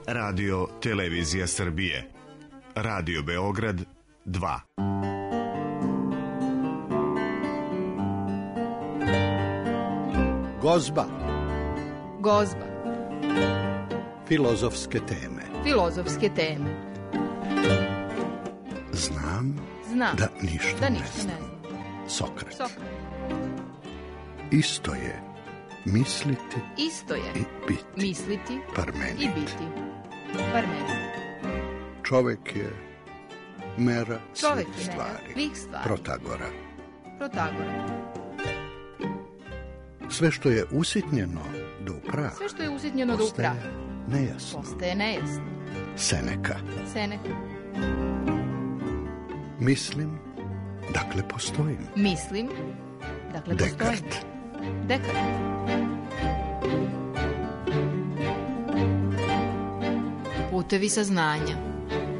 Radio Televizija Srbije. Radio Beograd 2. Gozba. Gozba. Filozofske teme. Filozofske teme. Znam da ništa ne znam. Sokrat. Isto je misliti i biti. Misliti Parmenid. i biti. Parmenid. Čovek je mera Čovek svih je mera stvari. svih stvari. Protagora. Sve što je usitnjeno do prah. Sve što je usitnjeno do prah. Postaje nejasno. Seneka. Mislim, dakle postojim. Mislim, dakle postojim. Dekart. Putevi saznanja.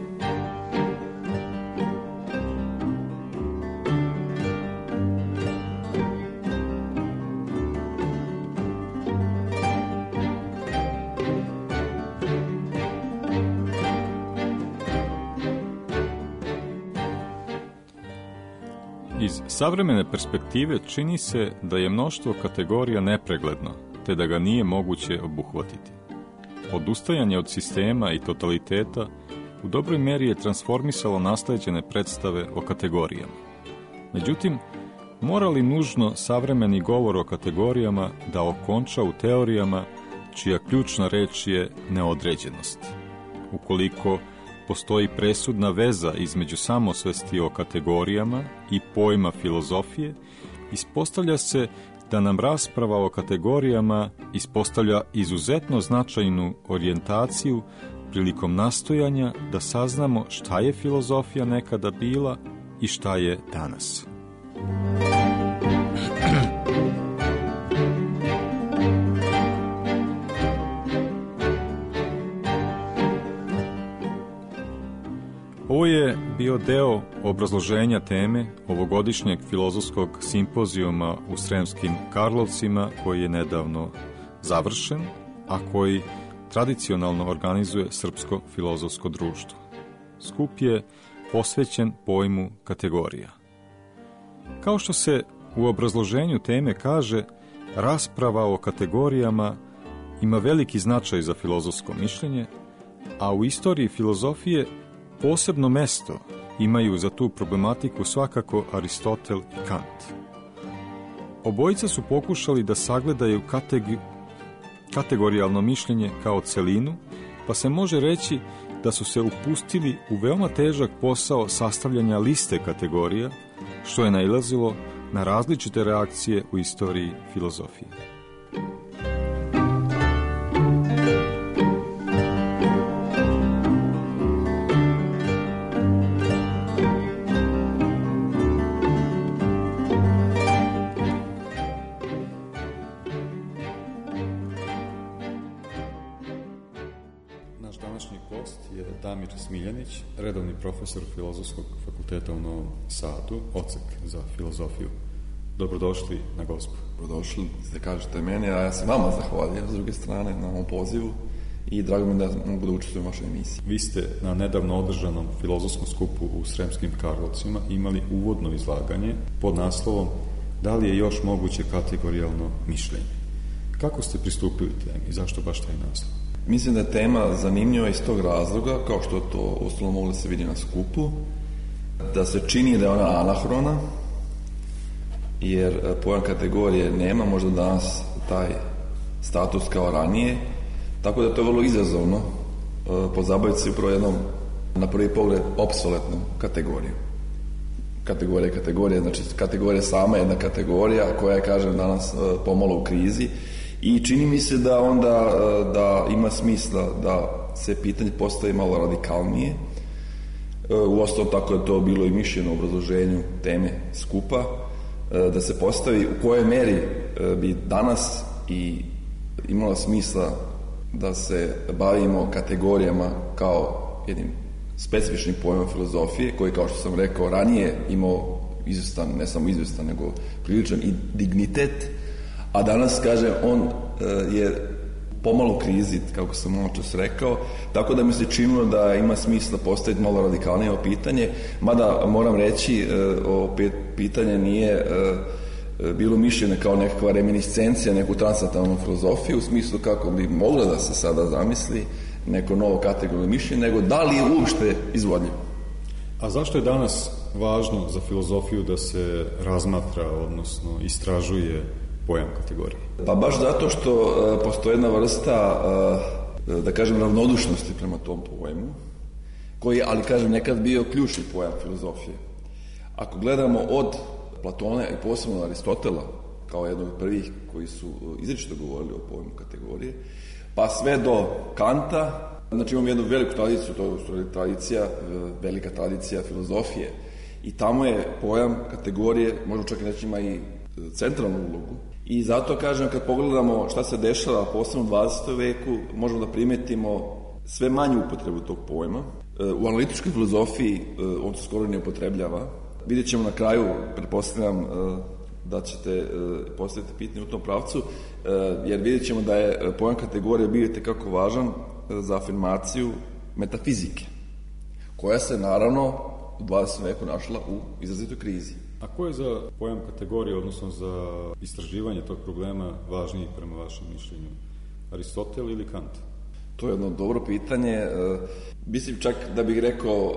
Iz savremene perspektive čini se da je mnoštvo kategorija nepregledno, te da ga nije moguće obuhvatiti. Odustajanje od sistema i totaliteta u dobroj meri je transformisalo nasleđene predstave o kategorijama. Međutim, mora li nužno savremeni govor o kategorijama da okonča u teorijama čija ključna reč je neodređenost? Ukoliko postoji presudna veza između samosvesti o kategorijama i pojma filozofije, ispostavlja se da nam rasprava o kategorijama ispostavlja izuzetno značajnu orijentaciju prilikom nastojanja da saznamo šta je filozofija nekada bila i šta je danas. Ovo je bio deo obrazloženja teme ovogodišnjeg filozofskog simpozijuma u Sremskim Karlovcima, koji je nedavno završen, a koji tradicionalno organizuje Srpsko filozofsko društvo. Skup je posvećen pojmu kategorija. Kao što se u obrazloženju teme kaže, rasprava o kategorijama ima veliki značaj za filozofsko mišljenje, a u istoriji filozofije posebno mesto imaju za tu problematiku svakako Aristotel i Kant. Obojica su pokušali da sagledaju kategorijalno mišljenje kao celinu, pa se može reći da su se upustili u veoma težak posao sastavljanja liste kategorija, što je nailazilo na različite reakcije u istoriji filozofije. Damir Smiljanić, redovni profesor Filozofskog fakulteta u Novom Sadu, odsek za filozofiju. Dobrodošli na Gozbu. Dobrodošli, da kažete meni, a ja se vama zahvaljujem s druge strane na ovom pozivu i drago mi da mogu da učestvujem u vašoj emisiji. Vi ste na nedavno održanom filozofskom skupu u Sremskim Karlovcima imali uvodno izlaganje pod naslovom Da li je još moguće kategorijalno mišljenje? Kako ste pristupili temi i zašto baš taj naslov? Mislim da je tema zanimljiva iz tog razloga, kao što to ustavno moglo se vidi na skupu, da se čini da je ona anahrona, jer pojam kategorije nema možda danas taj status kao ranije, tako da to je vrlo izazovno pozabaviti se upravo jednom, na prvi pogled, obsoletnom kategorijom. Kategorija, znači kategorija sama je jedna kategorija koja je, kažem, danas pomalo u krizi. I čini mi se da onda da ima smisla da se pitanje postavi malo radikalnije. Uostalom tako je to bilo i mišljeno u obrazloženju teme skupa, da se postavi u kojoj meri bi danas i imalo smisla da se bavimo kategorijama kao jednim specifičnim pojmom filozofije, koji, kao što sam rekao, ranije imao izvestan, ne samo izvestan, nego priličan i dignitet, a danas, kažem, on je pomalo u krizi, kako sam malo čas rekao, tako da mi se činilo da ima smisla postaviti malo radikalnije pitanje, mada moram reći, ovo pitanje nije bilo mišljeno kao nekakva reminiscencija, neku transnatalnu filozofiju, u smislu kako bi mogla da se sada zamisli neko novo kategoriju mišljenja, nego da li je uopšte izvodljivo. A zašto je danas važno za filozofiju da se razmatra, odnosno istražuje pojam kategorije? Pa baš zato što postoji jedna vrsta, da kažem, ravnodušnosti prema tom pojmu, koji je, ali kažem, nekad bio ključni pojam filozofije. Ako gledamo od Platona i posebno Aristotela, kao jednog od prvih koji su izričito govorili o pojmu kategorije, pa sve do Kanta, znači imamo jednu veliku tradiciju, to je tradicija, velika tradicija filozofije, i tamo je pojam kategorije, možemo čak i reći ima i centralnu ulogu. I zato kažem, kad pogledamo šta se dešava posebno u 20. veku, možemo da primetimo sve manju upotrebu tog pojma. U analitičkoj filozofiji on se skoro ne upotrebljava. Vidjet ćemo na kraju, pretpostavljam da ćete postaviti pitanje u tom pravcu, jer vidjet ćemo da je pojam kategorije bio itekako važan za afirmaciju metafizike, koja se naravno u 20. veku našla u izrazitoj krizi. A ko je za pojam kategorije, odnosno za istraživanje tog problema važniji prema vašem mišljenju? Aristotel ili Kant? To je jedno dobro pitanje. Mislim čak da bih rekao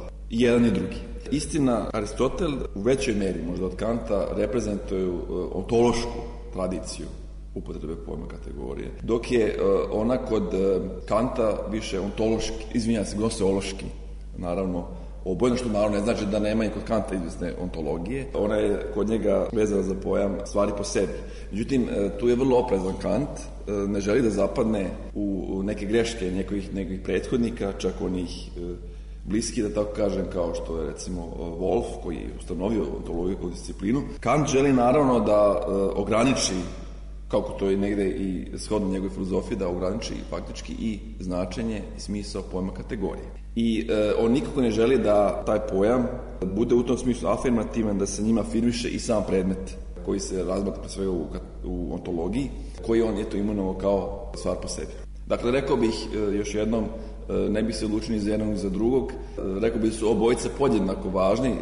i jedan i drugi. Istina, Aristotel u većoj meri, možda od Kanta, reprezentuju ontološku tradiciju upotrebe pojma kategorije, dok je ona kod Kanta više ontološki, gnoseološki, naravno, obojno, što naravno ne znači da nema i kod Kanta izvesne ontologije. Ona je kod njega vezana za pojam stvari po sebi. Međutim, tu je vrlo oprezan Kant, ne želi da zapadne u neke greške nekih prethodnika, čak onih bliski, da tako kažem, kao što je recimo Wolf, koji je ustanovio ontologiju kao disciplinu. Kant želi naravno da ograniči, kako to je negde i shodno njegove filozofije, da ograniči faktički i značenje i smisao pojma kategorije. I on nikako ne želi da taj pojam bude u tom smislu afirmativan, da se njima afirmiše i sam predmet koji se razmatra pre svega u ontologiji, koji on je to imenovao kao stvar po sebi. Dakle, rekao bih još jednom, ne bih se odlučio ni za jednog ni za drugog, rekao bih da su obojice podjednako važni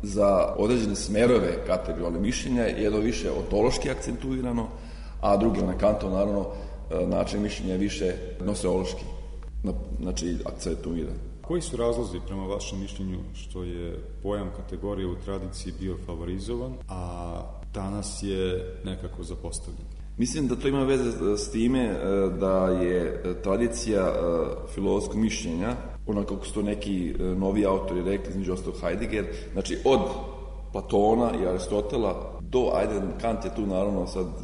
za određene smerove kategorijalne mišljenja, jedno više ontološki akcentuirano, a drugi na Kantov, naravno, način mišljenja je više gnoseološki, znači akcentuiran. Koji su razlozi prema vašem mišljenju što je pojam kategorije u tradiciji bio favorizovan, a danas je nekako zapostavljen? Mislim da to ima veze s time da je tradicija filozofskog mišljenja, onako kako su to neki novi autori rekli, između ostalog Heidegger, znači od Platona i Aristotela do, Kant je tu naravno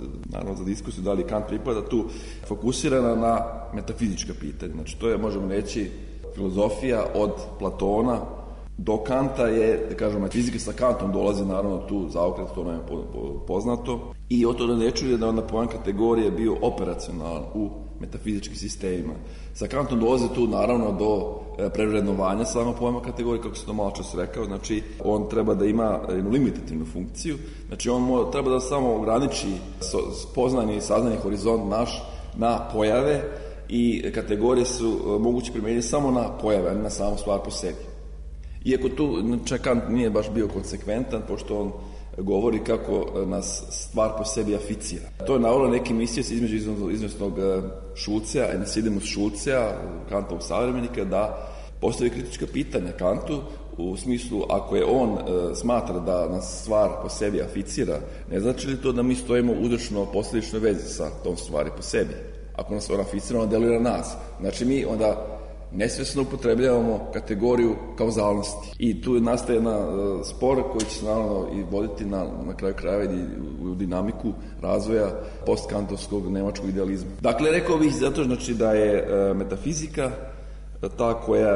za diskusiju da li Kant pripada tu, fokusirana na metafizička pitanja. Znači to je, možemo reći, filozofija od Platona do Kanta je, da kažemo, fizika sa Kantom dolazi naravno tu zaokret, to nam je poznato. I od toga ne čuje da onda pojam kategorije bio operacionalan u metafizičkim sistemima. Sa Kantom dolazi tu naravno do prevrednovanja samo pojma kategorije, kako se to malo čas rekao, znači on treba da ima jednu limitativnu funkciju, znači on treba da samo ograniči spoznani i saznani horizont naš na pojave i kategorije su moguće primijeniti samo na pojave, a ne na samu stvar po sebi. Iako tu Kant nije baš bio konsekventan, pošto on govori kako nas stvar po sebi aficira. To je naravno neki mislijac između izvesnog Schulzea i Nasidemus Schulzea, Kantovog savremenika, da postavi kritička pitanja Kantu, u smislu ako je on smatra da nas stvar po sebi aficira, ne znači li to da mi stojimo u uzročno-posljedičnoj vezi sa tom stvari po sebi? Ako nas ona aficira, ona deluje na nas. Znači mi onda nesvjesno upotrebljavamo kategoriju kauzalnosti. I tu nastaje jedna spor koji će se naravno i voditi na kraju krajeva u dinamiku razvoja postkantovskog nemačkog idealizma. Dakle, rekao bih zato znači da je metafizika ta koja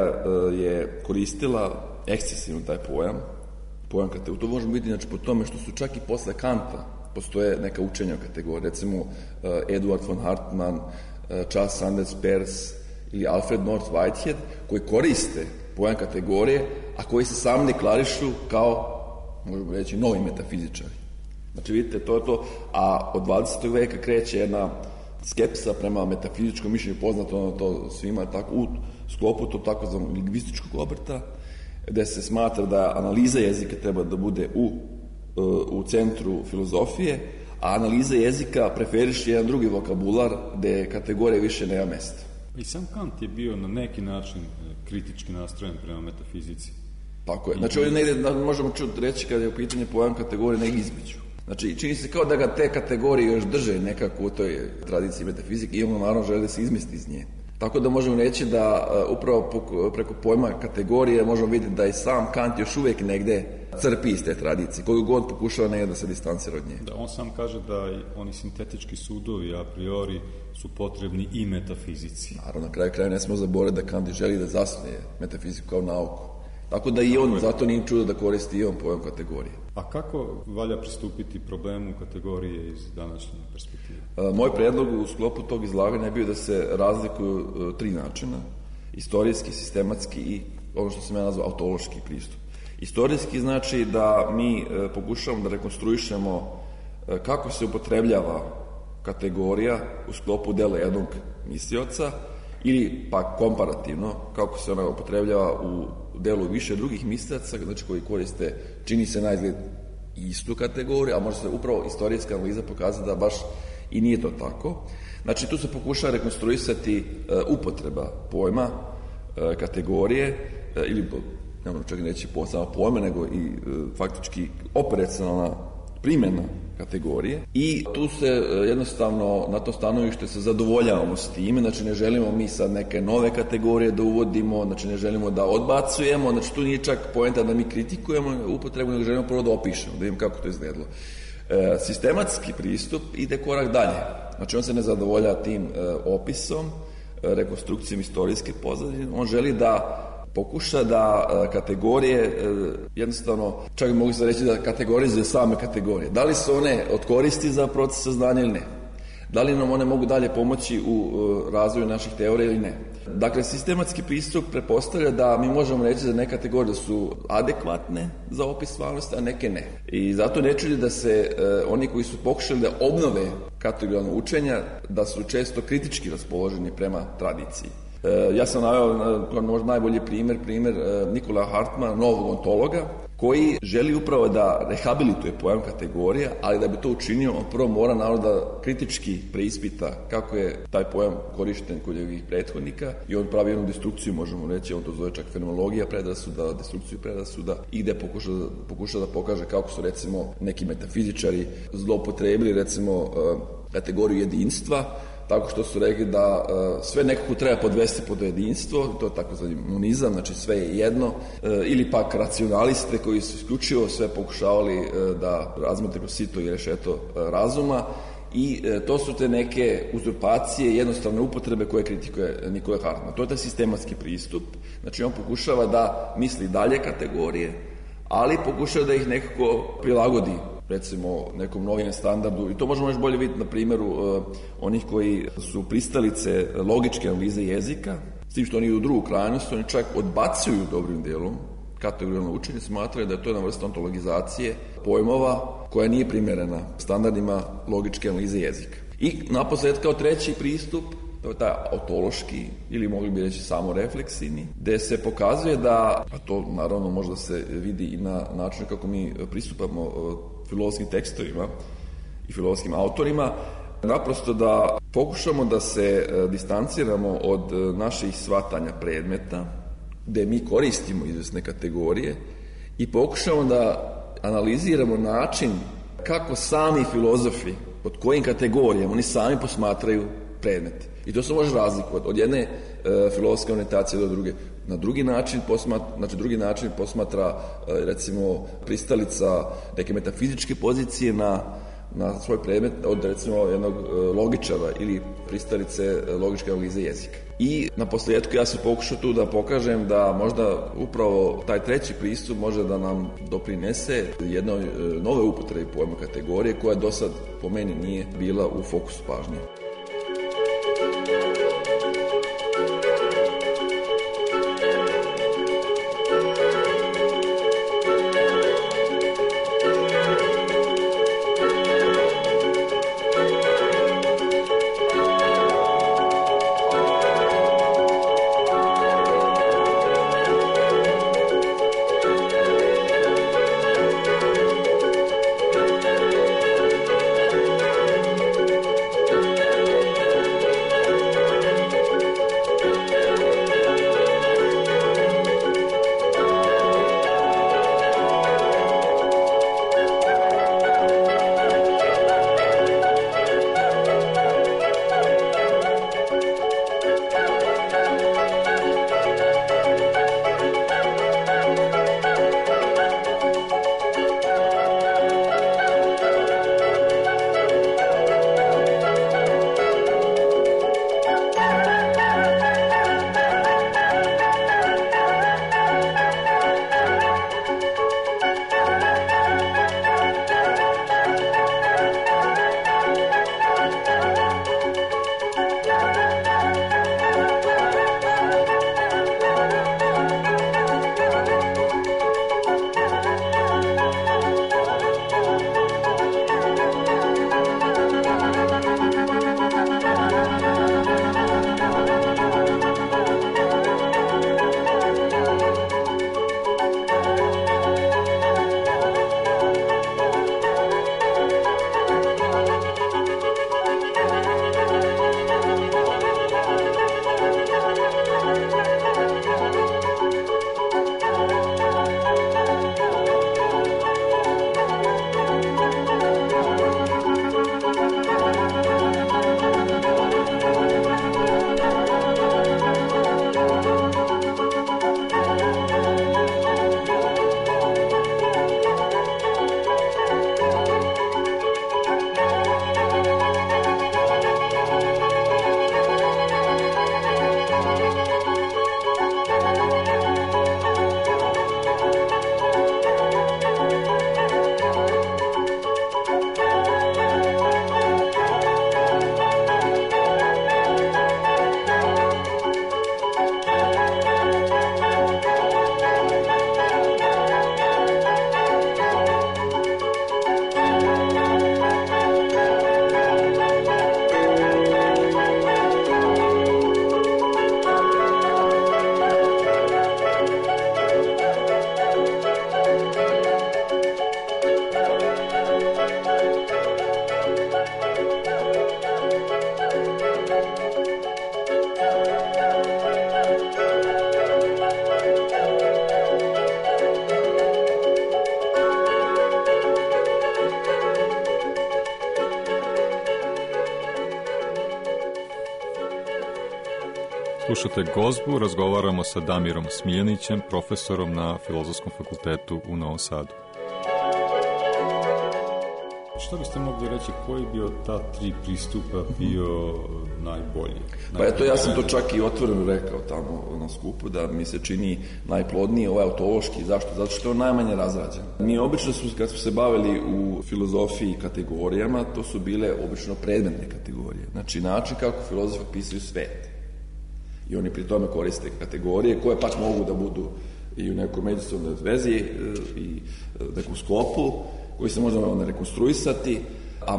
je koristila ekscesivno taj pojam kategorije. To možemo biti znači po tome što su čak i posle Kanta postoje neka učenja o kategoriji. Recimo Eduard von Hartmann, Charles Sanders Peirce ili Alfred North Whitehead, koji koriste pojam kategorije, a koji se sami deklarišu kao, možemo reći, novi metafizičari. Znači, vidite, to je to. A od 20. veka kreće jedna skepsa prema metafizičkom mišljenju, poznato to svima tako, u sklopu to takozvanog lingvističkog obrta, gde se smatra da analiza jezika treba da bude u centru filozofije, a analiza jezika preferiše jedan drugi vokabular gde kategorija više nema mesta. I sam Kant je bio na neki način kritički nastrojen prema metafizici. Tako je. Znači, ovdje negdje možemo reći kada je u pitanju pojam kategorije negdje između. Znači, čini se kao da ga te kategorije još drže nekako u toj tradiciji metafizike i ono naravno želi da se izmesti iz nje. Tako da možemo reći da upravo preko pojma kategorije možemo vidjeti da i sam Kant još uvijek negdje crpi iz te tradicije, koju god pokušava negdje da se distancira od nje. Da, on sam kaže da oni sintetički sudovi a priori su potrebni i metafizici. Naravno, na kraju ne smemo zaboraviti da Kant želi da zasnuje metafiziku kao nauku. Tako da i on, zato nije čudo da koristi i on pojam kategorije. A kako valja pristupiti problemu kategorije iz današnje perspektive? Moj predlog u sklopu tog izlaganja je bio da se razlikuju 3 načina. Istorijski, sistematski i ono što sam ja nazvao autološki pristup. Istorijski znači da mi pokušavamo da rekonstruišemo kako se upotrebljava kategorija u sklopu dela jednog mislioca ili pa komparativno kako se ona upotrebljava u delu više drugih mislioca, znači koji koriste, čini se naizgled istu kategoriju, a može se upravo istorijska analiza pokazati da baš i nije to tako. Znači tu se pokušava rekonstruisati upotreba pojma, kategorije ili nemojmo čak reći samo pojma, nego i faktički operacionalna primjena kategorije i tu se jednostavno na to stanovište se zadovoljavamo s time, znači ne želimo mi sad neke nove kategorije da uvodimo, znači ne želimo da odbacujemo, znači tu nije čak poenta da mi kritikujemo upotrebu, nego želimo prvo da opišemo, da vidimo kako to izgledalo. Sistematski pristup ide korak dalje, znači on se ne zadovolja tim opisom, rekonstrukcijom istorijske pozadine, on želi da pokuša da kategorije jednostavno, čak bi mogu se reći da kategorizuje same kategorije. Da li su one od koristi za proces saznanja ili ne? Da li nam one mogu dalje pomoći u razvoju naših teorija ili ne? Dakle, sistematski pristup pretpostavlja da mi možemo reći da neke kategorije su adekvatne za opis stvarnosti, a neke ne. I zato ne čudi da se oni koji su pokušali da obnove kategorijalno učenja, da su često kritički raspoloženi prema tradiciji. Ja sam naveo možda najbolji primjer Nikola Hartmana, novog ontologa, koji želi upravo da rehabilituje pojam kategorija, ali da bi to učinio, on prvo mora naravno da kritički preispita kako je taj pojam korišten kod njegovih prethodnika i on pravi jednu destrukciju, možemo reći, on to zove čak fenomenologija predrasuda, destrukciju predrasuda i gde pokuša da pokaže kako su recimo neki metafizičari zloupotrebili recimo kategoriju jedinstva, tako što su rekli da sve nekako treba podvesti pod jedinstvo, to je takozvani monizam, znači sve je jedno, ili pak racionaliste koji su isključivo sve pokušavali da razmotre kroz sito i rešeto razuma i to su te neke uzurpacije, jednostavne upotrebe koje kritikuje Nikola Hartman. To je taj sistematski pristup, znači on pokušava da misli dalje kategorije, ali pokušava da ih nekako prilagodi recimo nekom novijem standardu i to možemo još bolje vidjeti na primjeru onih koji su pristalice logičke analize jezika, s tim što oni idu u drugu krajnost, oni čak odbacuju dobrim dijelom kategorijalno učenje, smatraju da je to jedna vrsta ontologizacije pojmova koja nije primjerena standardima logičke analize jezika. I naposled kao treći pristup, to je taj autološki ili mogli bi reći samorefleksivni, gde se pokazuje da, a to naravno možda se vidi i na način kako mi pristupamo filozofskim tekstovima i filozofskim autorima, naprosto da pokušamo da se distanciramo od naših shvatanja predmeta, gde mi koristimo izvesne kategorije i pokušamo da analiziramo način kako sami filozofi, pod kojim kategorijama oni sami posmatraju predmete. I to se može razlikovati od jedne filozofske orijentacije do druge. Na drugi način posmatra recimo pristalica neke metafizičke pozicije na svoj predmet od recimo jednog logičara ili pristalice logičke analize jezika. I na posljedku ja se pokušao tu da pokažem da možda upravo taj treći pristup može da nam doprinese jednoj nove upotrebi pojma kategorije koja do sad po meni nije bila u fokusu pažnje. Slušate Gozbu, razgovaramo sa Damirom Smiljanićem, profesorom na Filozofskom fakultetu u Novom Sadu. Što biste mogli reći, koji bi od ta tri pristupa bio najbolji? Pa eto, ja sam to čak i otvoreno rekao tamo na skupu, da mi se čini najplodniji ovaj autološki. Zašto? Zato što je on najmanje razrađen. Mi obično, kad smo se bavili u filozofiji kategorijama, to su bile obično predmetne kategorije. Znači, način kako filozofi opisuju svet. I oni pri tome koriste kategorije koje pak mogu da budu i u nekoj međusobnoj vezi i nekom sklopu, koji se može onda rekonstruisati, a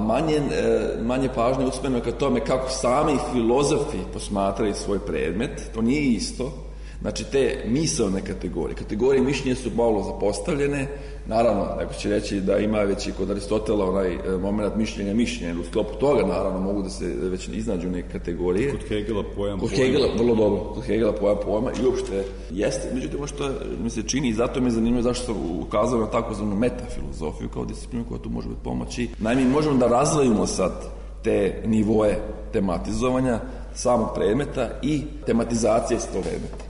manje pažnje usmjereno ka tome kako sami filozofi posmatraju svoj predmet. To nije isto. Znači, te misaone kategorije mišljenja su malo zapostavljene. Naravno, neko će reći da ima već i kod Aristotela onaj moment mišljenja. U sklopu toga, naravno, mogu da se već iznađu neke kategorije. Kod Hegela pojam pojma. Vrlo dobro. Kod Hegela pojma i uopšte jeste. Međutim, ono što mi se čini, i zato me zanimljivo zašto sam ukazao na takozvanu metafilozofiju kao disciplinu koja tu može biti pomoći. Naime, možemo da razdvojimo sad te nivoe tematizovanja samog predmeta i tematizacije iz tog predmeta.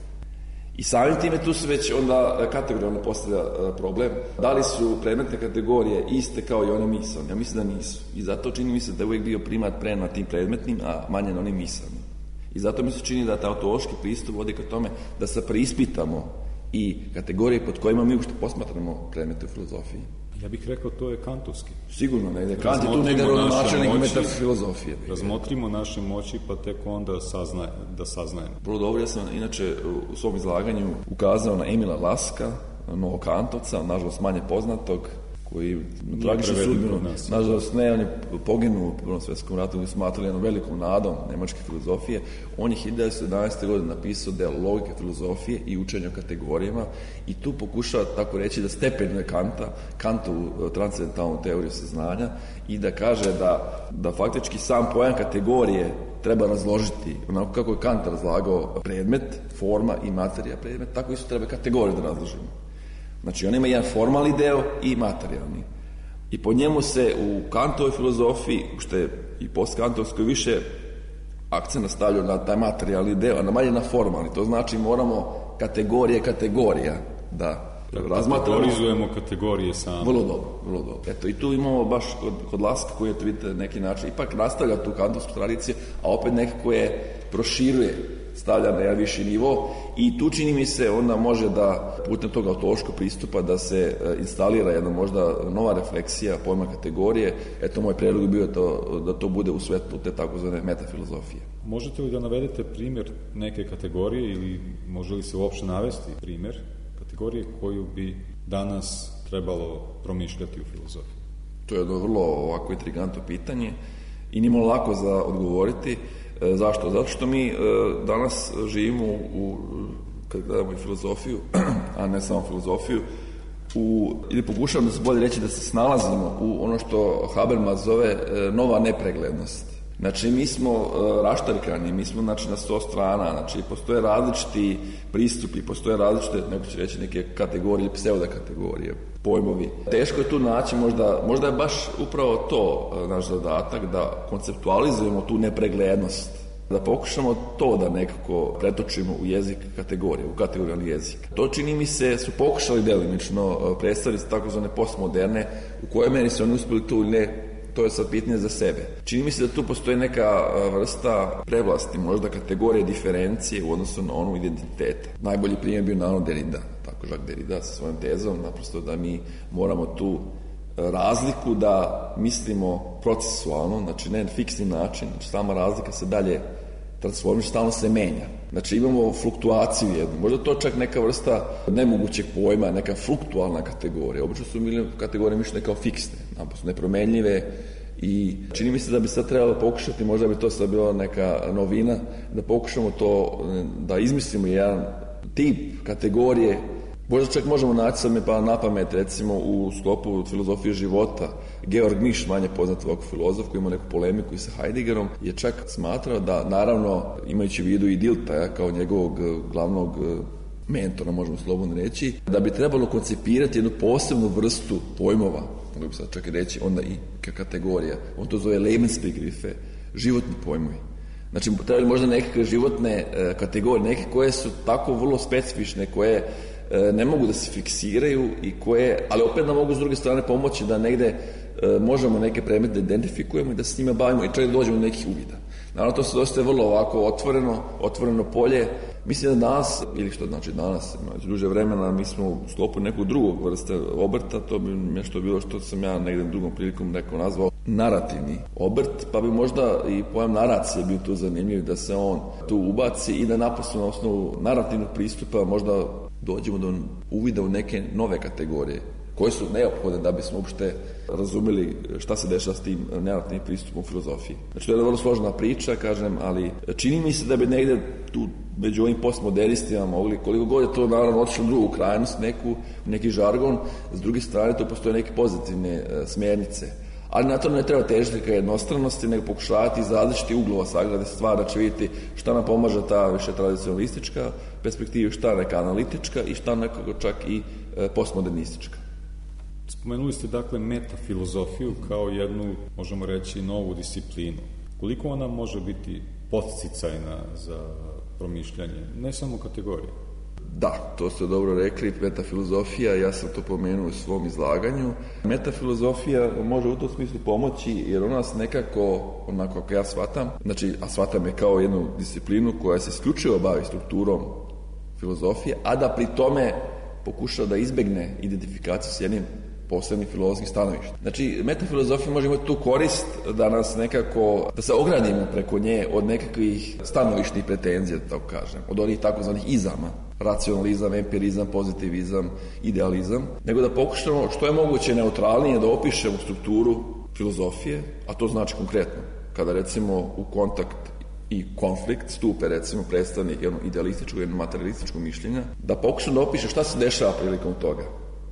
I samim time tu se već onda kategorijalno postavlja problem. Da li su predmetne kategorije iste kao i one misaone? Ja mislim da nisu. I zato čini mi se da je uvijek bio primat na tim predmetnim, a manje na onim misaonim. I zato mi se čini da taj autološki pristup vodi ka tome da se preispitamo i kategorije pod kojima mi uopšte posmatramo predmete u filozofiji. Ja bih rekao to je kantovski. Sigurno ne. Kant je tu negdje rodonačelnik metafilozofije. Razmotrimo naše moći pa tek onda da saznajemo. Vrlo dobro, ja sam inače u svom izlaganju ukazao na Emila Laska, novokantovca, nažalost manje poznatog, koji tragično sudbinu, nažalost ne, on je poginuo u Prvom svjetskom ratu, koji smatrali jednom velikom nadom nemačke filozofije. On je 1911. godine napisao del logike filozofije i učenja o kategorijama i tu pokušava tako reći da stepenuje Kantovu transcendentalnu teoriju saznanja i da kaže da faktički sam pojam kategorije treba razložiti onako kako je Kant razlagao predmet, forma i materija predmet, tako isto treba kategorije da razložimo. Znači, on ima jedan formalni deo i materijalni. I po njemu se u Kantovoj filozofiji, što je i postkantovskoj, više akcent stavljaju na taj materijalni deo, a na manje na formalni. To znači moramo kategorija da razmatramo. Kategorizujemo kategorije same. Vrlo dobro. Eto, i tu imamo baš kod Laska koji je to, vidite, neki način ipak nastavlja tu kantovsku tradiciju, a opet nekako je proširuje, stavlja na jedan viši nivo i tu čini mi se onda može da putem tog autološkog pristupa da se instalira jedna možda nova refleksija pojma kategorije. Eto, moj prijedlog je bio da to bude u svetlu te takozvane metafilozofije. Možete li da navedete primjer neke kategorije ili može li se uopšte navesti primjer kategorije koju bi danas trebalo promišljati u filozofiji? To je jedno vrlo ovako intrigantno pitanje i nimalo lako za odgovoriti. Zašto? Zato što mi danas živimo kad gledamo i filozofiju, a ne samo filozofiju, ili pokušamo da se bolje reći da se snalazimo u ono što Habermas zove nova nepreglednost. Znači, mi smo raštarkani, mi smo na 100 strana, znači postoje različiti pristupi, postoje različite, neko će reći, neke kategorije ili pseudokategorije, pojmovi. Teško je tu naći, možda je baš upravo to naš zadatak, da konceptualizujemo tu nepreglednost, da pokušamo to da nekako pretočimo u jezik kategorije, u kategorijalni jezik. To čini mi se su pokušali delimično predstaviti takozvane postmoderne, u kojoj meri su oni uspjeli tu ili ne, to je sad pitanje za sebe. Čini mi se da tu postoji neka vrsta prevlasti, možda kategorije diferencije u odnosu na onu identiteta. Najbolji primjer bio naravno Derrida, tako Jacques Derrida sa svojom tezom, naprosto da mi moramo tu razliku da mislimo procesualno, znači ne na fiksni način, znači sama razlika se dalje transformiše, stalno se menja. Znači imamo fluktuaciju jednu, možda to čak neka vrsta nemogućeg pojma, neka fluktualna kategorija. Obično su kategorije mišljene kao fiksne, naprosto nepromenljive i čini mi se da bi sad trebalo pokušati, možda bi to sad bila neka novina, da pokušamo to, da izmislimo jedan tip kategorije. Možda čak možemo naći sad me pa na pamet, recimo u sklopu filozofije života. Georg Miš, manje poznat ovako filozof, koji ima neku polemiku i sa Heideggerom, je čak smatrao da, naravno, imajući u vidu i Diltaja kao njegovog glavnog mentora, možemo slobodno reći, da bi trebalo koncipirati jednu posebnu vrstu pojmova, mogu bi sad čak reći, onda i kategorija. On to zove Lebensbegriffe, životni pojmovi. Znači, trebali možda nekakve životne kategorije, neke koje su tako vrlo specifične, koje ne mogu da se fiksiraju i koje, ali opet nam mogu s druge strane pomoći da negde možemo neke predmete da identifikujemo i da se s njima bavimo i čak da dođemo do nekih uvida. Naravno, to se dosta vrlo ovako otvoreno polje. Mislim da danas, ili što znači danas, duže vremena, mi smo u sklopu nekog drugog vrste obrta, to bi nešto bilo što sam ja negdje drugom prilikom neko nazvao narativni obrt, pa bi možda i pojam naracije bio tu zanimljiv da se on tu ubaci i da naprosto na osnovu narativnog pristupa možda dođemo do uvida u neke nove kategorije koje su neophodne da bismo uopšte razumeli šta se dešava s tim narativnim pristupom u filozofiji. Znači, to je vrlo složena priča, kažem, ali čini mi se da bi negde tu među ovim postmodernistima mogli, koliko god je to naravno otišlo u drugu krajnost, neki žargon, s druge strane to postoje neke pozitivne smjernice. Ali na to ne treba težiti ka jednostranosti, nego pokušavati iz različitih uglova sagledati stvar, da će vidjeti šta nam pomaže ta više tradicionalistička perspektiva, šta neka analitička i šta nekako čak i postmodernistička. Spomenuli ste dakle metafilozofiju kao jednu, možemo reći, novu disciplinu. Koliko ona može biti podsticajna za promišljanje, ne samo kategorije? Da, to ste dobro rekli, metafilozofija, ja sam to pomenuo u svom izlaganju. Metafilozofija može u tom smislu pomoći jer ona nas nekako, onako kako ja shvatam, znači, a shvatam je kao jednu disciplinu koja se isključivo bavi strukturom filozofije, a da pri tome pokuša da izbegne identifikaciju s jednim posebnim filozofskim stanovištem. Znači, metafilozofija može imati tu korist da nas nekako, da se ogradimo preko nje od nekakvih stanovišnih pretenzija, da tako kažem, od onih takozvanih izama, racionalizam, empirizam, pozitivizam, idealizam, nego da pokušamo što je moguće neutralnije da opišemo strukturu filozofije, a to znači konkretno, kada recimo u kontakt i konflikt stupe recimo predstavnik jednog idealističkog, jednog materialističkog mišljenja, da pokušamo da opiše šta se dešava prilikom toga.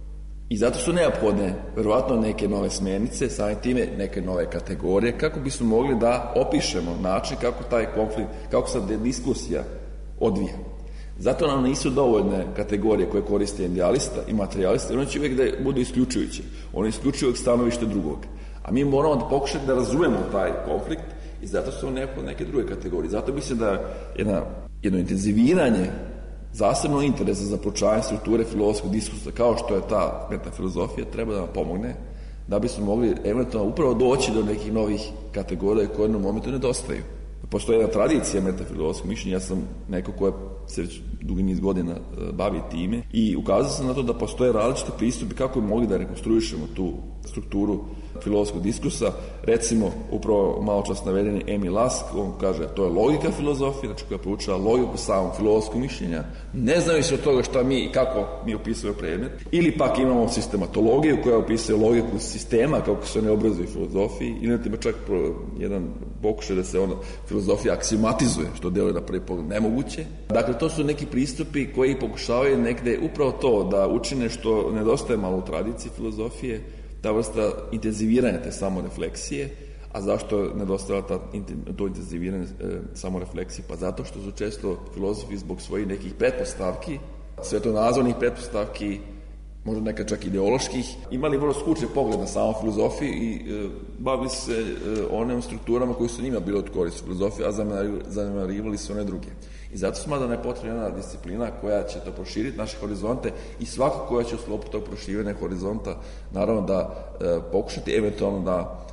I zato su neophodne, verovatno, neke nove smjernice, samim time neke nove kategorije, kako bismo mogli da opišemo način kako taj konflikt, kako se diskusija odvija. Zato nam nisu dovoljne kategorije koje koriste idealista i materialista, oni će uvijek da budu isključujući. Oni isključuju stanovište drugog. A mi moramo da pokušati da razumemo taj konflikt i zato su neke druge kategorije. Zato mislim da jedno intenziviranje zasebno interesa za proučavanje strukture filozofskog diskursa kao što je ta metafilozofija treba da nam pomogne da bismo mogli eventualno upravo doći do nekih novih kategorija koje u momentu nedostaju. Postoji jedna tradicija metafilozofskog mišljenja, ja sam neko ko se već dugi niz godina bavi time i ukazao sam na to da postoje različite pristupi kako bi mogli da rekonstruišemo tu strukturu filozofskog diskursa. Recimo, upravo malo čas navedeni Emil Lask, on kaže to je logika filozofije, znači koja proučava logiku samog filozofskog mišljenja, ne znaju se od toga šta mi i kako mi opisujemo predmet. Ili pak imamo sistematologiju koja opisuje logiku sistema, kako se one obrazuju u filozofiji, ili ima čak jedan pokušaj da se filozofija aksiomatizuje, što deluje na prvi pogled nemoguće. Dakle, to su neki pristupi koji pokušavaju negde upravo to da učine što nedostaje malo u tradiciji filozofije, ta vrsta intenziviranja te samorefleksije. A zašto nedostaje to intenziviranje samorefleksije? Pa zato što su često filozofi zbog svojih nekih pretpostavki, svetonazornih pretpostavki, možda nekad čak ideoloških, imali vrlo skučni pogled na samu filozofiju i bavili se onim strukturama koji su njima bili od koristi filozofije, a zanemarivali su one druge. I zato smatram da je potrebna jedna disciplina koja će to proširiti naše horizonte i svako koja će u sklopu tog proširivanja horizonta naravno da pokušati eventualno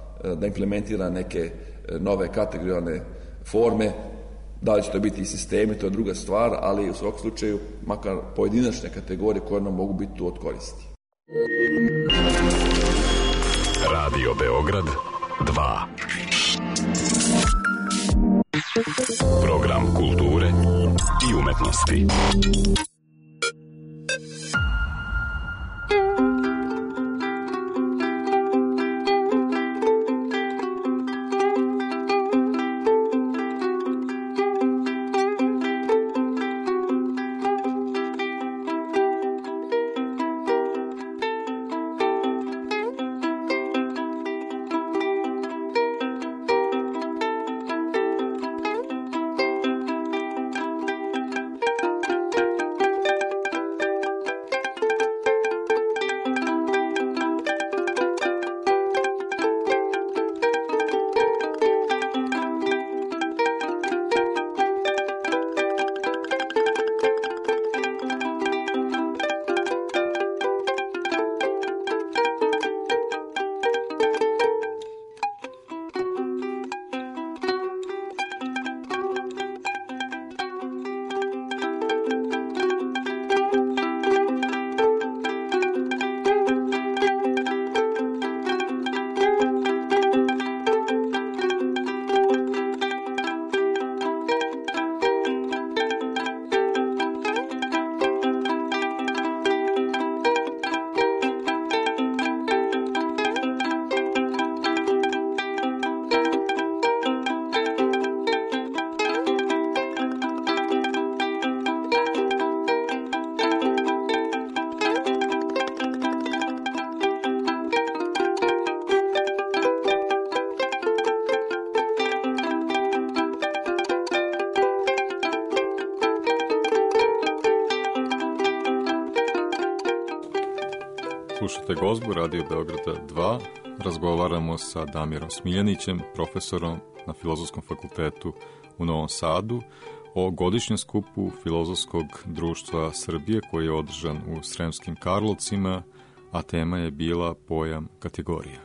da implementira neke nove kategorijalne forme. Da li će to biti i sistemi, to je druga stvar, ali u svakom slučaju makar pojedinačne kategorije koje nam mogu biti tu od koristi. Radio Beograd 2. Program kulture i umetnosti. Slušajte Gozbu, Radio Beograda 2. Razgovaramo sa Damirom Smiljanićem, profesorom na Filozofskom fakultetu u Novom Sadu, o godišnjem skupu Filozofskog društva Srbije koji je održan u Sremskim Karlovcima, a tema je bila pojam kategorija.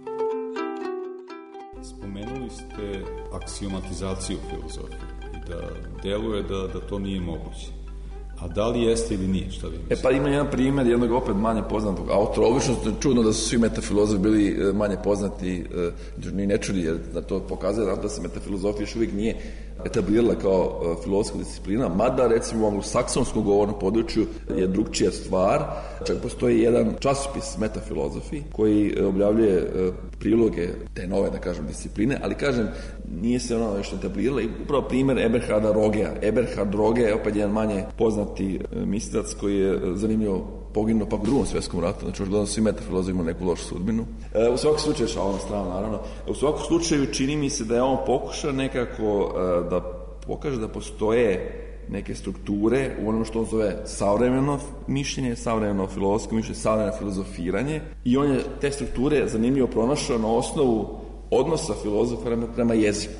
Spomenuli ste aksiomatizaciju filozofije i da deluje da to nije moguće. A da li jeste ili nije, šta vi mislite? Pa ima jedan primjer jednog opet manje poznatog autora. Obično je čudno da su svi metafilozofi bili manje poznati, ni ne čudi, jer to pokazuje da se metafilozofija još uvijek nije etablirala kao filozofska disciplina, mada recimo u anglosaksonskom govornom području je drugčija stvar. Čak postoji jedan časopis Metafilozofi koji objavljuje priloge te nove, da kažem, discipline, ali kažem, nije se ono nešto etablirala. I upravo primjer Eberharda Rogea. Eberhard Roge je opet jedan manje poznati mislilac koji je zanimljivo poginuo pa u Drugom svjetskom ratu, znači očigledno svi metafilozofi imaju neku lošu sudbinu. U svakom slučaju, šalom na stranu naravno, u svakom slučaju čini mi se da je on pokušao nekako da pokaže da postoje neke strukture u onom što on zove savremeno mišljenje, savremeno filozofsko mišljenje, savremeno filozofiranje, i on je te strukture zanimljivo pronašao na osnovu odnosa filozofa prema jeziku.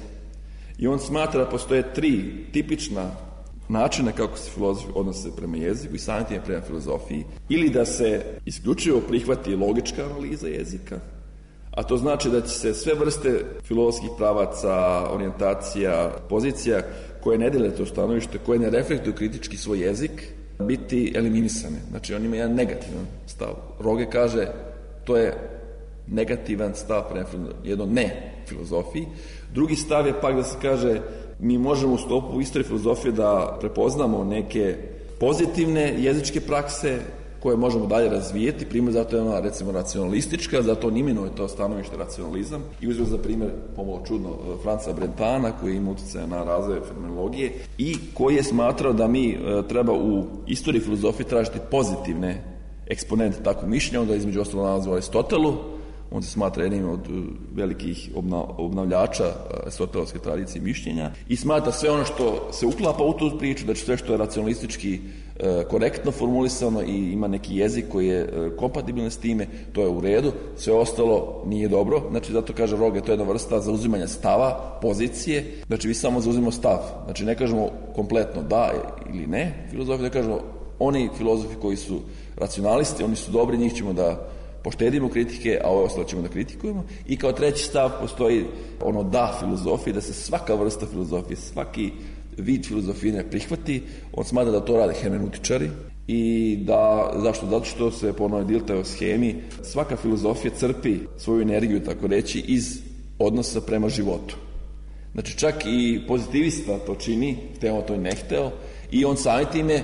I on smatra da postoje 3 tipična načina kako se filozofi odnose prema jeziku i samim time prema filozofiji. Ili da se isključivo prihvati logička analiza jezika, a to znači da će se sve vrste filozofskih pravaca, orijentacija, pozicija koje ne dele to stanovište, koje ne reflektuju kritički svoj jezik, biti eliminisane. Znači on ima jedan negativan stav. Roge kaže to je negativan stav prema jedno ne filozofiji. Drugi stav je pak da se kaže mi možemo u sklopu istorije filozofije da prepoznamo neke pozitivne jezičke prakse koje možemo dalje razvijeti. Primjer zato je ona recimo racionalistička, zato on imenuje to stanovište racionalizam i uzeo za primjer pomalo čudno Franca Brentana koji ima utjecaja na razvoj fenomenologije i koji je smatrao da mi treba u istoriji filozofije tražiti pozitivne eksponente takvog mišljenja. Onda između ostalog nalazi u Aristotelu. On se smatra jednim od velikih obnavljača aristotelovske tradicije mišljenja i smatra sve ono što se uklapa u tu priču, da će sve što je racionalistički korektno formulisano i ima neki jezik koji je kompatibilan s time, to je u redu, sve ostalo nije dobro. Znači zato kaže Roge, to je jedna vrsta zauzimanja stava, pozicije, znači vi samo zauzimamo stav, znači ne kažemo kompletno da ili ne filozofiju, da kažemo oni filozofi koji su racionalisti, oni su dobri, njih ćemo da poštedimo kritike, a ove ostalo ćemo da kritikujemo. I kao treći stav postoji ono da filozofije, da se svaka vrsta filozofije, svaki vid filozofije ne prihvati. On smatra da to rade hermeneutičari i da, zašto? Zato što se po onoj Diltheyevoj schemi svaka filozofija crpi svoju energiju, tako reći, iz odnosa prema životu. Znači čak i pozitivista to čini, hteo to i ne hteo, i on samim time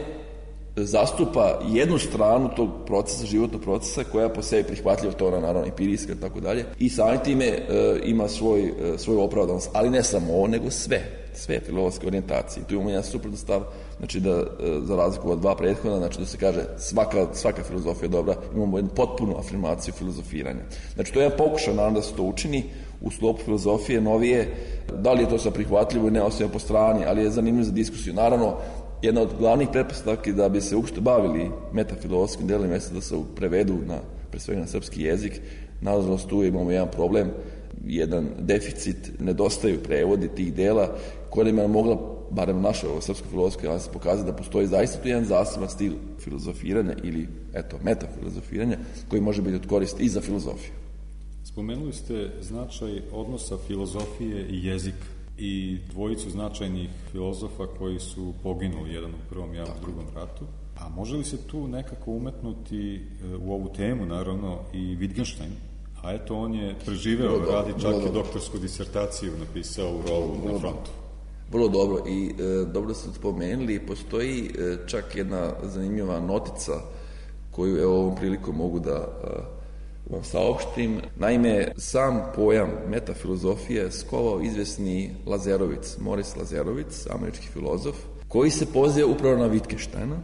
zastupa jednu stranu tog procesa, životnog procesa, koja po sebi prihvatljiva, to ona naravno empirijska i tako dalje, i samim time ima svoju opravdanost, ali ne samo ovo, nego sve filozofske orijentacije. Tu imamo jedan suprotan stav, znači da za razliku od 2 prethodna, znači da se kaže svaka filozofija je dobra, imamo jednu potpunu afirmaciju filozofiranja. Znači to je jedan pokušaj naravno da se to učini u sklopu filozofije novije, da li je to sad prihvatljivo i ne, ostavljamo po strani, ali je zanimljivo za diskusiju. Naravno, jedna od glavnih pretpostavki da bi se uopšte bavili metafilozofskim delima jeste da se prevedu pre svega na srpski jezik. Nažalost, tu imamo jedan problem, jedan deficit, nedostaju prevodi tih dela koja ima mogla, barem naša srpska filozofska javnost, pokazati da postoji zaista tu jedan zaseban stil filozofiranja ili metafilozofiranja koji može biti od koristi i za filozofiju. Spomenuli ste značaj odnosa filozofije i jezika i dvojicu značajnih filozofa koji su poginuli, jedan u Prvom, jedan u Drugom ratu. A može li se tu nekako umetnuti u ovu temu, naravno, i Wittgenstein? A eto, on je preživeo, radi čak i doktorsku disertaciju napisao u rovu na frontu. Vrlo dobro i dobro ste spomenuli, postoji čak jedna zanimljiva notica koju evo ovom prilikom mogu da vam saopštim. Naime, sam pojam metafilozofije skovao izvesni Lazarevic, Moris Lazarevic, američki filozof, koji se poziva upravo na Wittgensteina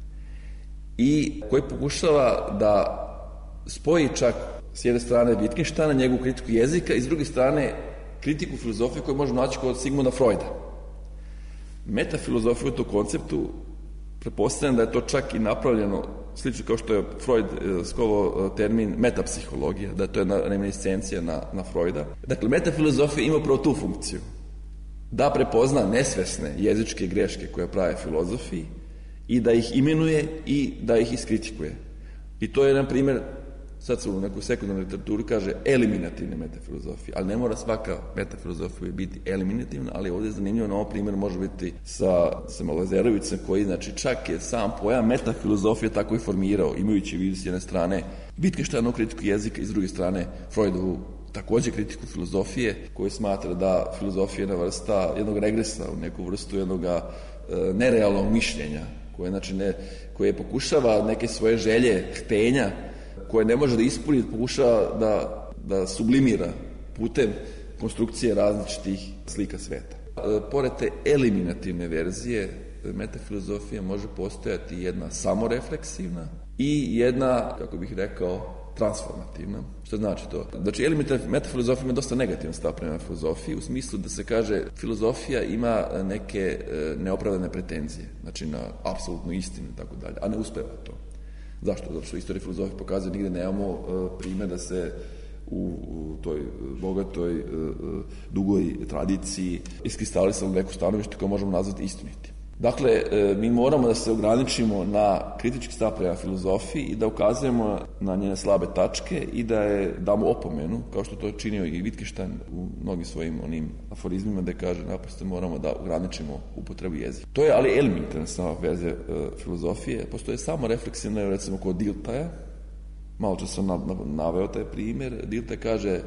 i koji pokušava da spoji čak s jedne strane Wittgensteina, njegovu kritiku jezika, i s druge strane kritiku filozofije koju možemo naći kod Sigmunda Freuda. Metafilozofija u tom konceptu Pretpostavljam da je to čak i napravljeno slično kao što je Freud skovao termin metapsihologija, da je to jedna reminiscencija na Freuda. Dakle, metafilozofija ima upravo tu funkciju, da prepozna nesvesne jezičke greške koje prave filozofiji i da ih imenuje i da ih iskritikuje. I to je jedan primjer, sad se u nekoj sekundarnoj literaturi kaže eliminativne metafilozofije, ali ne mora svaka metafilozofija biti eliminativna, ali ovdje je zanimljivo, na ovom primjer može biti sa Malozerovicem, koji znači čak je sam pojam metafilozofije tako i formirao, imajući vidu s jedne strane Wittgensteinovnu kritiku jezika i s druge strane Freudovu također kritiku filozofije, koji smatra da filozofija je jedna vrsta jednog regresa u neku vrstu jednog nerealnog mišljenja, koje pokušava neke svoje želje, htenja, koje ne može da ispuni, pokušava da sublimira putem konstrukcije različitih slika sveta. Pored te eliminativne verzije, metafilozofija može postojati jedna samorefleksivna i jedna, kako bih rekao, transformativna. Što znači to? Znači, metafilozofija ima dosta negativan stav prema filozofiji, u smislu da se kaže filozofija ima neke neopravdane pretenzije, znači na apsolutnu istinu i tako dalje, a ne uspeva to. Zašto? Zato što istorija filozofije pokazuje nigde nemamo primjer da se u toj bogatoj, dugoj tradiciji iskristalisalo neko stanovište koje možemo nazvati istiniti. Dakle, mi moramo da se ograničimo na kritički stav prema filozofiji i da ukazujemo na njene slabe tačke i da je damo opomenu, kao što to činio i Wittgenstein u mnogim svojim onim aforizmima, da kaže naprosto moramo da ograničimo upotrebu jezika. To je ali elementarna sama verzija filozofije. Postoje samo refleksivne, recimo kod Diltaja, malo čas sam naveo taj primjer. Diltaj kaže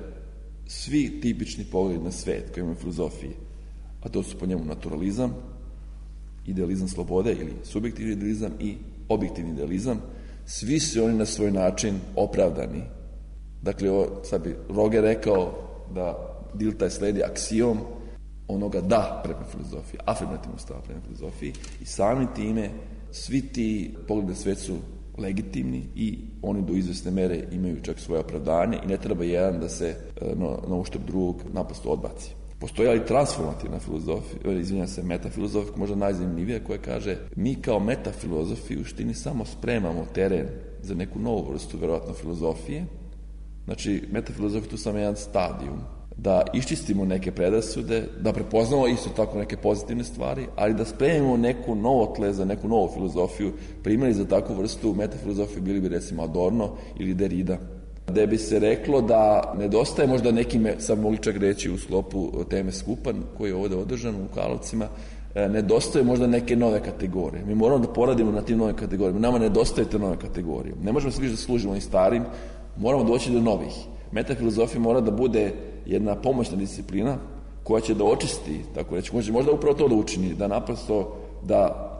svi tipični pogledi na svet koji imaju filozofiji, a to su po njemu naturalizam, idealizam slobode ili subjektivni idealizam i objektivni idealizam, svi su oni na svoj način opravdani. Dakle, sad bi Roger rekao da Diltaj sledi aksijom onoga da prema filozofiji, afirmativnog stava prema filozofiji, i samim time svi ti pogledi na svet su legitimni i oni do izvesne mere imaju čak svoje opravdanje i ne treba jedan da se na uštrb drugog naprosto odbaci. Postoji ali transformativna filozofija, metafilozofija, možda najzanimljivija, koja kaže mi kao metafilozofi u štini samo spremamo teren za neku novu vrstu, verovatno, filozofije. Znači, metafilozofija tu samo jedan stadijum da iščistimo neke predrasude, da prepoznamo isto tako neke pozitivne stvari, ali da spremimo neku novo tle za neku novu filozofiju. Primjeri za takvu vrstu metafilozofije bili bi recimo Adorno ili Derrida, da bi se reklo da nedostaje možda nekim, sad mogli čak reći u sklopu teme skupa koji je ovdje održan u Karlovcima, nedostaje možda neke nove kategorije. Mi moramo da poradimo na tim novim kategorijama. Nama nedostaje te nove kategorije. Ne možemo se više da služimo i starim, moramo doći do novih. Metafilozofija mora da bude jedna pomoćna disciplina koja će da očisti, tako reći, možda upravo to da učini, da naprosto da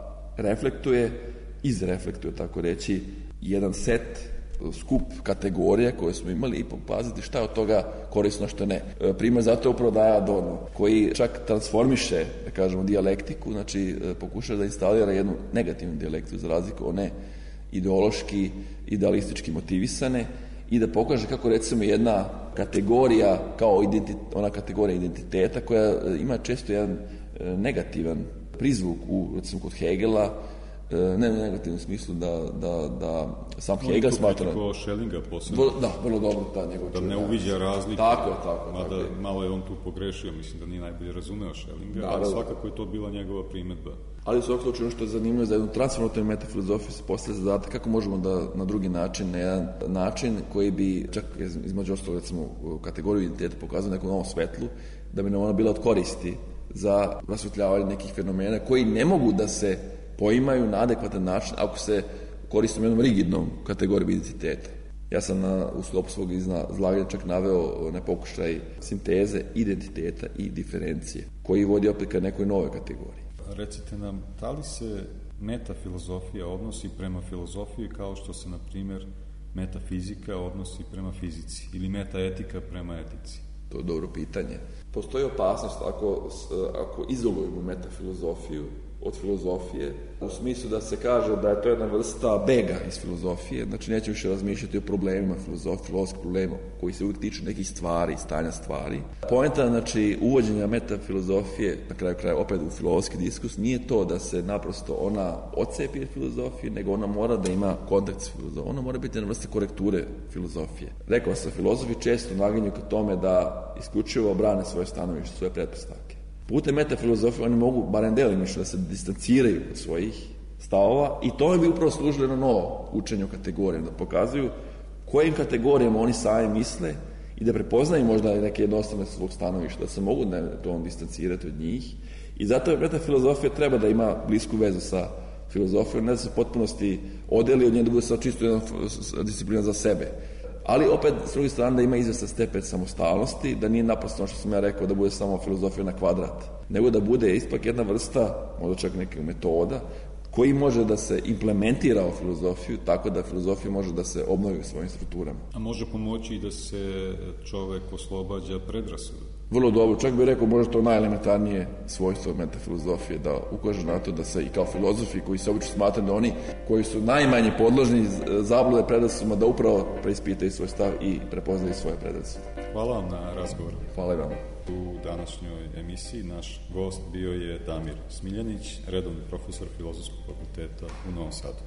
izreflektuje, tako reći, jedan set, skup kategorija koje smo imali i popaziti šta je od toga korisno, što ne. Primjer zato je upravo Daja Adorno, koji čak transformiše, da kažemo, dijalektiku, znači pokušava da instalira jednu negativnu dijalektiku za razliku one ideološki, idealistički motivisane i da pokaže kako recimo jedna kategorija kao ona kategorija identiteta koja ima često jedan negativan prizvuk recimo kod Hegela, ne u negativnom smislu da sam Hegel smatra... No, Schellinga posebno. Da, vrlo dobro ta njegov da ne uviđa razliku. Tako. Mada malo je on tu pogrešio, mislim da nije najbolje razumeo Schellinga, ali svakako je to bila njegova primjedba. Ali u svakom slučaju ono što je zanimljivo za jednu transformativnu metafilozofiju se postavlja zadatak kako možemo da na drugi način, na jedan način koji bi čak između ostalog recimo kategoriju identiteta pokazao neku novu svetlu, da bi nam ona bila od koristi za rasvetljavanje nekih fenomena koji ne mogu da se poimaju na adekvatan način ako se koristimo jednom rigidnom kategorijom identiteta. Ja sam u sklopu svog izlaganja čak naveo na pokušaj sinteze identiteta i diferencije, koji vodi opet ka nekoj nove kategoriji. Recite nam, da li se metafilozofija odnosi prema filozofiji kao što se, na primjer, metafizika odnosi prema fizici ili metaetika prema etici? To je dobro pitanje. Postoji opasnost ako izolujemo metafilozofiju od filozofije, u smislu da se kaže da je to jedna vrsta bega iz filozofije, znači neće više razmišljati o problemima filozofskih problema koji se uvijek tiču nekih stvari, stanja stvari. Poenta, znači, uvođenja metafilozofije, na kraju kraja opet u filozofski diskus, nije to da se naprosto ona odcepi od filozofije, nego ona mora da ima kontekst filozofije, ona mora biti jedna vrsta korekture filozofije. Rekao sam, filozofi često naginju ka tome da isključivo brane svoje stanovište, svoje pretpostavke. Putem metafilozofije oni mogu, barem delimično, da se distanciraju od svojih stavova i to bi upravo služilo na novo učenje o kategorijama, da pokazuju kojim kategorijama oni sami misle i da prepoznaju možda neke jednostavne svog stanovišta, da se mogu to distancirati od njih. I zato metafilozofija treba da ima blisku vezu sa filozofijom, ne da se u potpunosti odeli od nje, da bude sad čisto jedna disciplina za sebe. Ali opet, s druge strane, da ima izvestan stepen samostalnosti, da nije naprosto, što sam ja rekao, da bude samo filozofija na kvadrat, nego da bude ipak jedna vrsta, možda čak neke metoda, koji može da se implementira u filozofiju, tako da filozofija može da se obnovi u svojim strukturama. A može pomoći i da se čovek oslobađa predrasuda? Vrlo dobro, čak bih rekao možda to najelementarnije svojstvo metafilozofije, da ukaže na to da se i kao filozofi koji se obično smatraju da oni koji su najmanje podložni zablude predrasudama, da upravo preispitaju svoj stav i prepoznaju svoje predrasude. Hvala vam na razgovoru. Hvala vam. U današnjoj emisiji naš gost bio je Damir Smiljanić, redovni profesor Filozofskog fakulteta u Novom Sadu.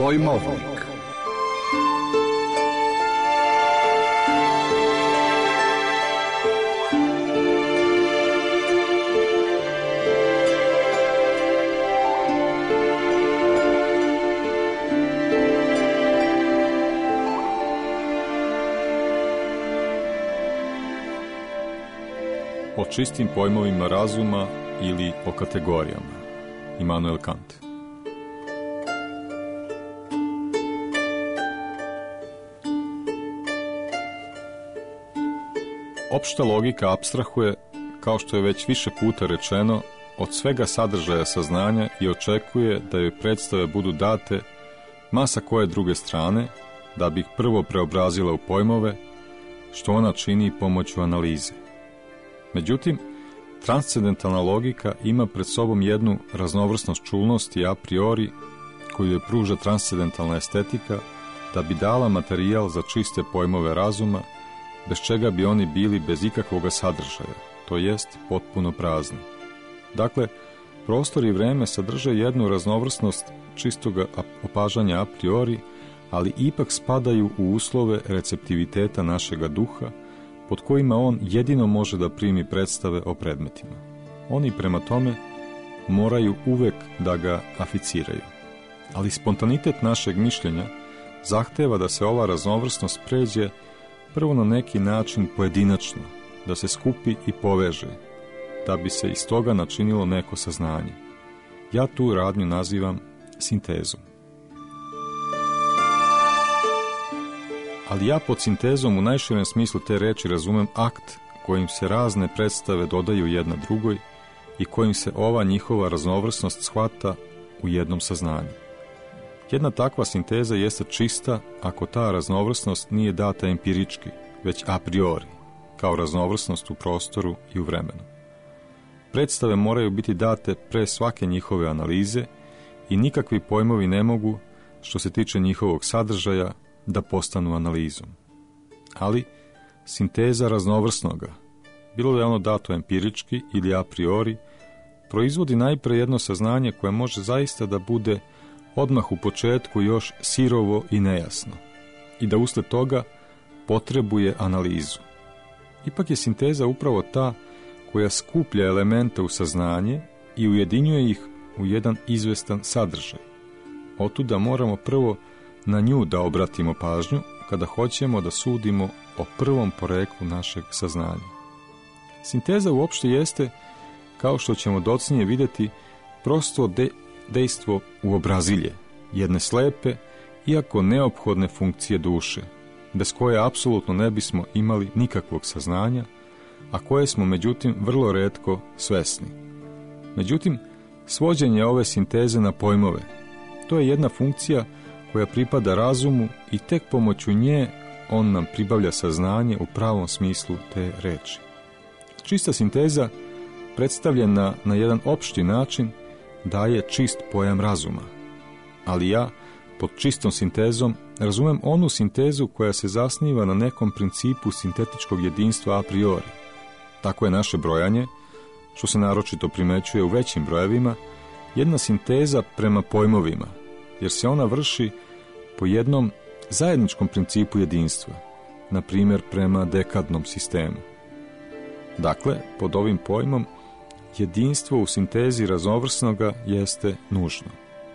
Pojmovnik. O čistim pojmovima razuma ili o kategorijama. Immanuel Kant. Opšta logika apstrahuje, kao što je već više puta rečeno, od svega sadržaja saznanja i očekuje da joj predstave budu date ma sa koje druge strane, da bi ih prvo preobrazila u pojmove, što ona čini pomoću analize. Međutim, transcendentalna logika ima pred sobom jednu raznovrsnost čulnosti a priori koju je pruža transcendentalna estetika da bi dala materijal za čiste pojmove razuma, bez čega bi oni bili bez ikakvoga sadržaja, to jest potpuno prazni. Dakle, prostor i vreme sadrže jednu raznovrsnost čistoga opažanja a priori, ali ipak spadaju u uslove receptiviteta našega duha, pod kojima on jedino može da primi predstave o predmetima. Oni prema tome moraju uvek da ga aficiraju. Ali spontanitet našeg mišljenja zahteva da se ova raznovrsnost pređe prvo na neki način pojedinačno, da se skupi i poveže, da bi se iz toga načinilo neko saznanje. Ja tu radnju nazivam sintezom. Ali ja pod sintezom u najširem smislu te reči razumem akt kojim se razne predstave dodaju jedna drugoj i kojim se ova njihova raznovrsnost shvata u jednom saznanju. Jedna takva sinteza jeste čista ako ta raznovrsnost nije data empirički, već a priori, kao raznovrsnost u prostoru i u vremenu. Predstave moraju biti date pre svake njihove analize i nikakvi pojmovi ne mogu, što se tiče njihovog sadržaja, da postanu analizom. Ali sinteza raznovrsnoga, bilo da je ono dato empirički ili a priori, proizvodi najpre jedno saznanje koje može zaista da bude odmah u početku još sirovo i nejasno i da usled toga potrebuje analizu. Ipak je sinteza upravo ta koja skuplja elemente u saznanje i ujedinjuje ih u jedan izvestan sadržaj. Otuda moramo prvo na nju da obratimo pažnju kada hoćemo da sudimo o prvom poreklu našeg saznanja. Sinteza uopšte jeste, kao što ćemo docnije vidjeti, prosto dejstvo uobrazilje, jedne slepe, iako neophodne funkcije duše, bez koje apsolutno ne bismo imali nikakvog saznanja, a koje smo međutim vrlo retko svesni. Međutim, svođenje ove sinteze na pojmove, to je jedna funkcija koja pripada razumu i tek pomoću nje on nam pribavlja saznanje u pravom smislu te reči. Čista sinteza, predstavljena na jedan opšti način, daje čist pojam razuma. Ali ja, pod čistom sintezom, razumem onu sintezu koja se zasniva na nekom principu sintetičkog jedinstva a priori. Tako je naše brojanje, što se naročito primećuje u većim brojevima, jedna sinteza prema pojmovima, jer se ona vrši po jednom zajedničkom principu jedinstva, na primjer prema dekadnom sistemu. Dakle, pod ovim pojmom, jedinstvo u sintezi raznovrsnoga jeste nužno.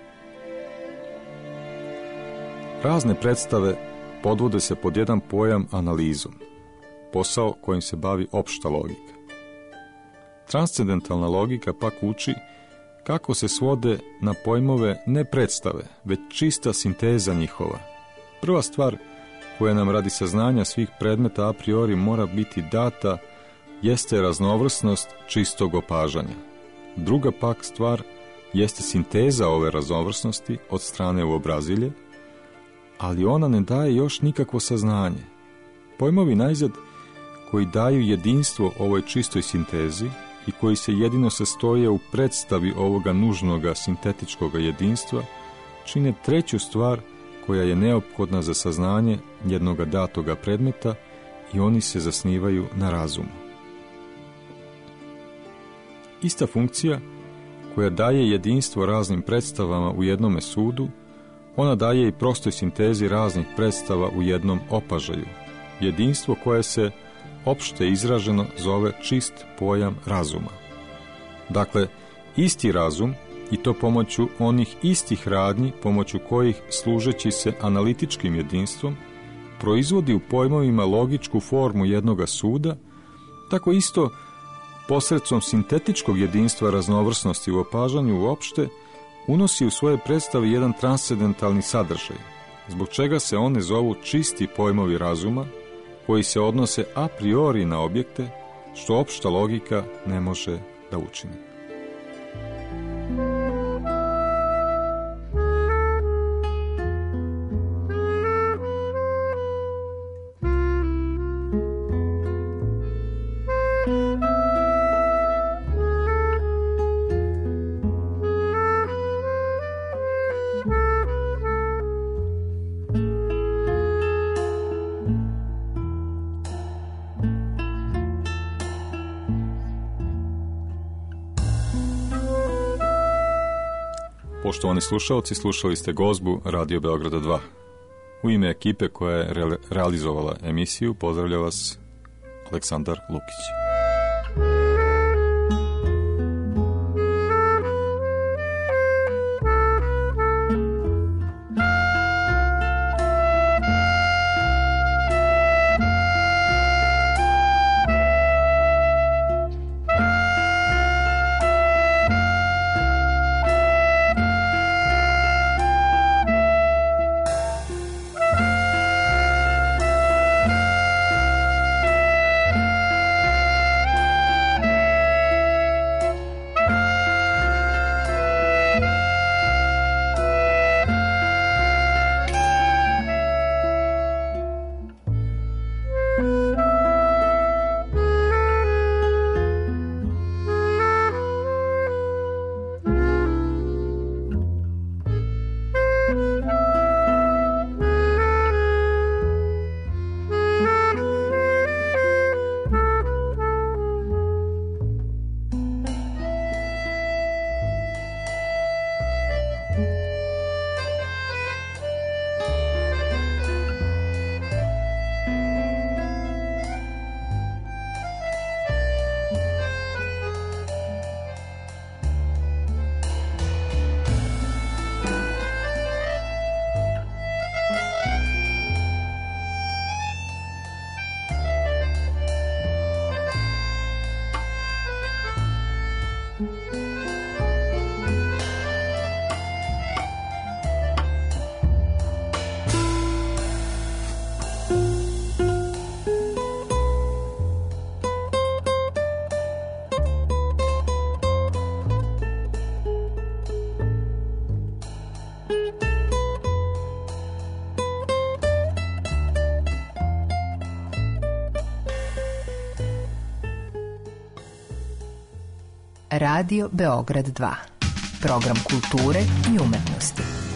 Razne predstave podvode se pod jedan pojam analizom, posao kojim se bavi opšta logika. Transcendentalna logika pak uči kako se svode na pojmove ne predstave, već čista sinteza njihova. Prva stvar koja nam radi saznanja svih predmeta a priori mora biti data jeste raznovrsnost čistog opažanja. Druga pak stvar jeste sinteza ove raznovrsnosti od strane uobrazilje, ali ona ne daje još nikakvo saznanje. Pojmovi najzad koji daju jedinstvo ovoj čistoj sintezi i koji se jedino sastoje u predstavi ovoga nužnoga sintetičkoga jedinstva, čine treću stvar koja je neophodna za saznanje jednoga datoga predmeta i oni se zasnivaju na razumu. Ista funkcija koja daje jedinstvo raznim predstavama u jednome sudu Ona daje i prostoj sintezi raznih predstava u jednom opažaju, jedinstvo koje se opšte izraženo zove čist pojam razuma. Dakle, isti razum, i to pomoću onih istih radnji pomoću kojih, služeći se analitičkim jedinstvom, proizvodi u pojmovima logičku formu jednoga suda, tako isto posredstvom sintetičkog jedinstva raznovrsnosti u opažanju uopšte unosi u svoje predstave jedan transcendentalni sadržaj, zbog čega se one zovu čisti pojmovi razuma, koji se odnose a priori na objekte, što opšta logika ne može da učini. Poštovani slušalci, slušali ste gozbu Radio Beograda 2. U ime ekipe koja je realizovala emisiju pozdravlja vas Aleksandar Lukić. Radio Beograd 2. Program kulture i umetnosti.